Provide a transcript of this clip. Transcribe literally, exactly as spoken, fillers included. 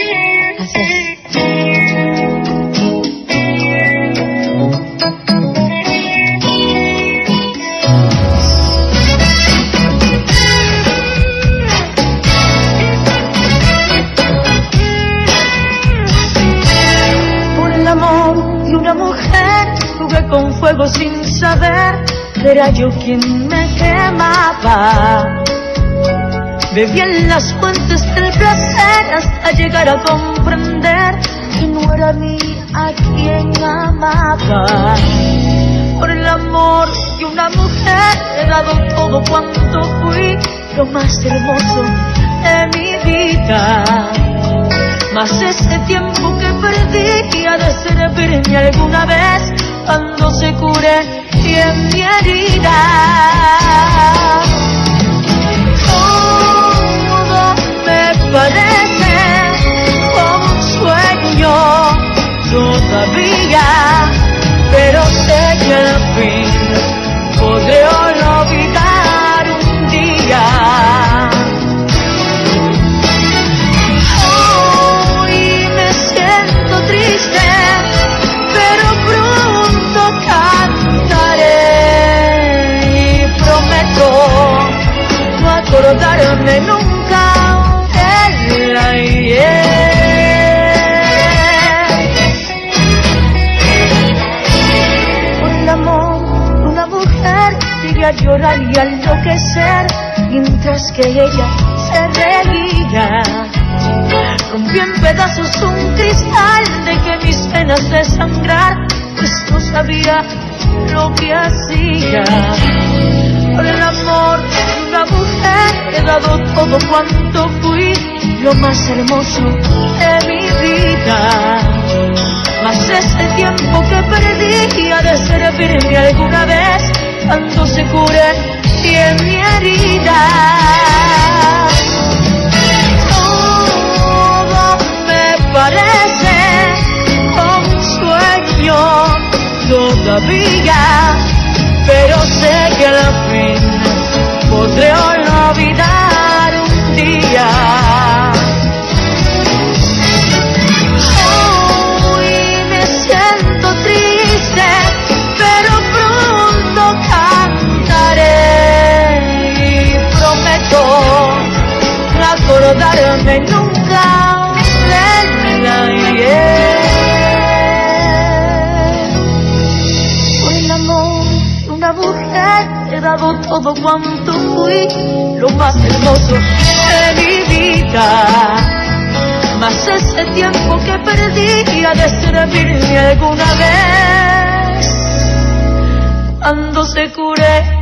Sin saber, era yo quien me quemaba. Bebí en las fuentes del placer hasta llegar a comprender que no era mí a quien amaba. Por el amor de una mujer he dado todo cuanto fui, lo más hermoso de mi vida. Mas ese tiempo que perdí ha de servirme alguna vez cuando se cure bien mi herida. Todo me parece como un sueño todavía, pero sé que al fin podré olvidar un día. Hoy me siento triste, pero pronto cantaré y prometo no acordarme nunca del ayer. Por el amor de una mujer llegué a llorar y a enloquecer, mientras que ella se reía. Rompí en pedazos un cristal de que mis venas desangrar, pues no sabía lo que hacía. Por el amor de una mujer he dado todo cuanto fui, lo más hermoso de mi vida. Mas ese tiempo que perdí ha de servirme alguna vez cuando se cure bien mi herida. Todo me parece como un sueño todavía, pero sé que al fin podré olvidar un día. Hoy me siento triste, pero pronto cantaré y prometo no acordarme nunca del ayer. Mujer, he dado todo cuanto fui, lo más hermoso de mi vida. Mas ese tiempo que perdí ha de servirme alguna vez cuando se cure